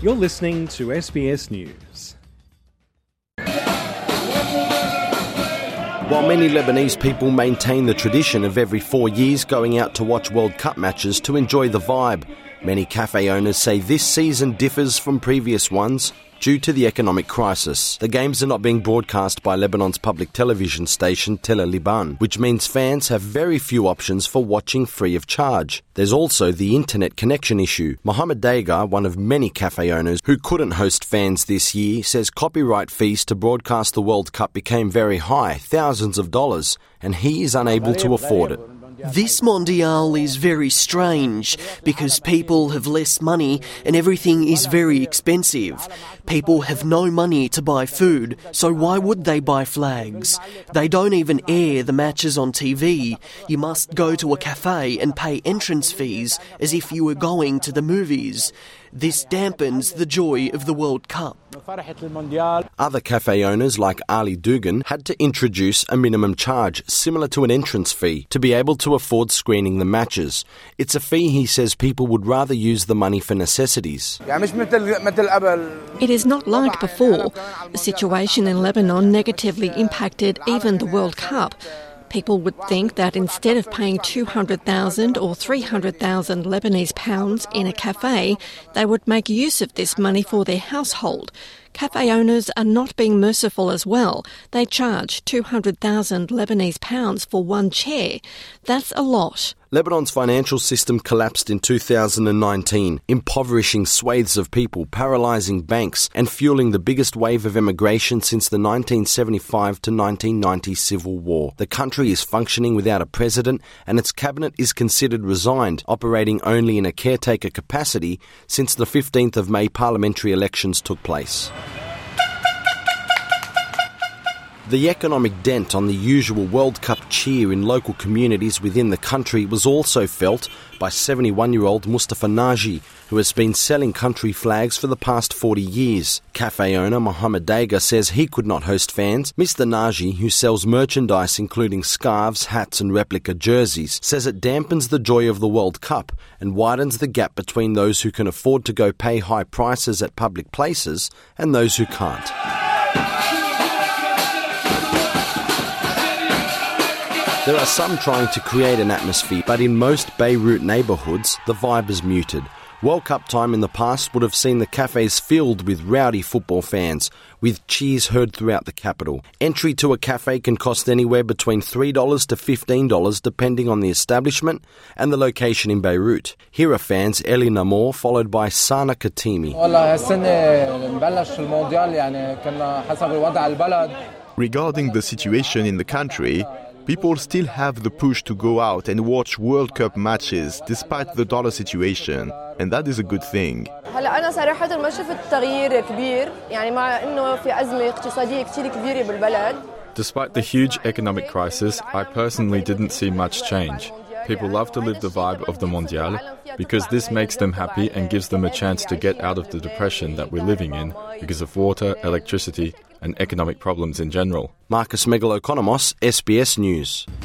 You're listening to SBS News. While many Lebanese people maintain the tradition of every 4 years going out to watch World Cup matches to enjoy the vibe, many cafe owners say this season differs from previous ones due to the economic crisis. The games are not being broadcast by Lebanon's public television station Tel Liban, which means fans have very few options for watching free of charge. There's also the internet connection issue. Mohammed Daiga, one of many cafe owners who couldn't host fans this year, says copyright fees to broadcast the World Cup became very high, thousands of dollars, and he is unable to afford it. This Mondial is very strange because people have less money and everything is very expensive. People have no money to buy food, so why would they buy flags? They don't even air the matches on TV. You must go to a cafe and pay entrance fees as if you were going to the movies. This dampens the joy of the World Cup. Other cafe owners like Ali Dugan had to introduce a minimum charge similar to an entrance fee to be able to afford screening the matches. It's a fee he says people would rather use the money for necessities. It is not like before. The situation in Lebanon negatively impacted even the World Cup. People would think that instead of paying 200,000 or 300,000 Lebanese pounds in a cafe, they would make use of this money for their household. Cafe owners are not being merciful as well. They charge 200,000 Lebanese pounds for one chair. That's a lot. Lebanon's financial system collapsed in 2019, impoverishing swathes of people, paralysing banks and fueling the biggest wave of emigration since the 1975 to 1990 civil war. The country is functioning without a president and its cabinet is considered resigned, operating only in a caretaker capacity since the 15th of May parliamentary elections took place. The economic dent on the usual World Cup cheer in local communities within the country was also felt by 71-year-old Mustafa Naji, who has been selling country flags for the past 40 years. Cafe owner Mohammed Daiga says he could not host fans. Mr. Naji, who sells merchandise including scarves, hats and replica jerseys, says it dampens the joy of the World Cup and widens the gap between those who can afford to go pay high prices at public places and those who can't. There are some trying to create an atmosphere, but in most Beirut neighbourhoods, the vibe is muted. World Cup time in the past would have seen the cafes filled with rowdy football fans, with cheers heard throughout the capital. Entry to a cafe can cost anywhere between $3 to $15 depending on the establishment and the location in Beirut. Here are fans Eli Namor, followed by Sana Katimi. Regarding the situation in the country, people still have the push to go out and watch World Cup matches despite the dollar situation, and that is a good thing. Despite the huge economic crisis, I personally didn't see much change. People love to live the vibe of the Mondial because this makes them happy and gives them a chance to get out of the depression that we're living in because of water, electricity and economic problems in general. Marcus Megalokonomos, SBS News.